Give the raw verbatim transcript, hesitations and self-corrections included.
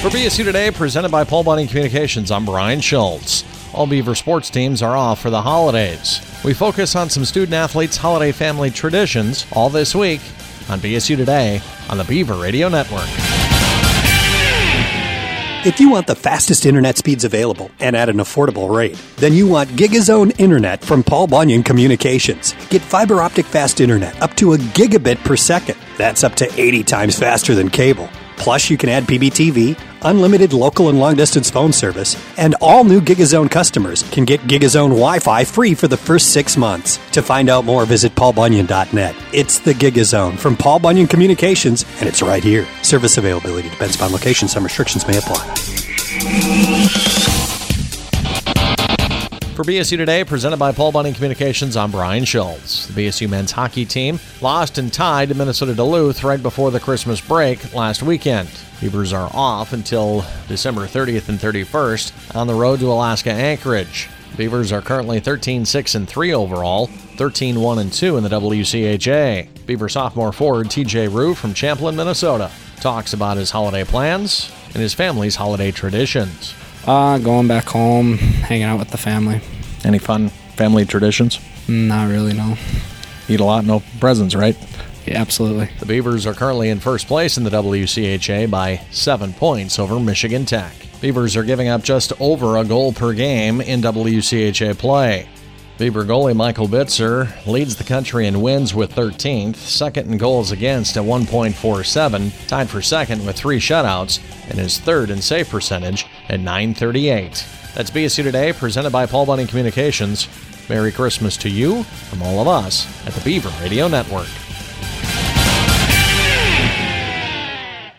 For B S U Today, presented by Paul Bunyan Communications, I'm Brian Schultz. All Beaver sports teams are off for the holidays. We focus on some student-athletes' holiday family traditions all this week on B S U Today on the Beaver Radio Network. If you want the fastest internet speeds available and at an affordable rate, then you want GigaZone Internet from Paul Bunyan Communications. Get fiber optic fast internet up to a gigabit per second. That's up to eighty times faster than cable. Plus, you can add P B T V, unlimited local and long-distance phone service, and all new GigaZone customers can get GigaZone Wi-Fi free for the first six months. To find out more, visit paul bunyan dot net. It's the GigaZone from Paul Bunyan Communications, and it's right here. Service availability depends upon location. Some restrictions may apply. For B S U Today, presented by Paul Bunyan Communications, I'm Brian Schultz. The B S U men's hockey team lost and tied to Minnesota Duluth right before the Christmas break last weekend. Beavers are off until December thirtieth and thirty-first on the road to Alaska Anchorage. Beavers are currently thirteen six and three overall, thirteen one and two in the W C H A. Beaver sophomore forward T J Rue from Champlin, Minnesota, talks about his holiday plans and his family's holiday traditions. Uh, going back home, hanging out with the family. Any fun family traditions? Not really, no. Eat a lot, no presents, right? Yeah, absolutely. The Beavers are currently in first place in the W C H A by seven points over Michigan Tech. Beavers are giving up just over a goal per game in W C H A play. Beaver goalie Michael Bitzer leads the country in wins with thirteenth, second in goals against at one point four seven, tied for second with three shutouts, and is third in save percentage at nine thirty-eight. That's B S U Today, presented by Paul Bunyan Communications. Merry Christmas to you from all of us at the Beaver Radio Network.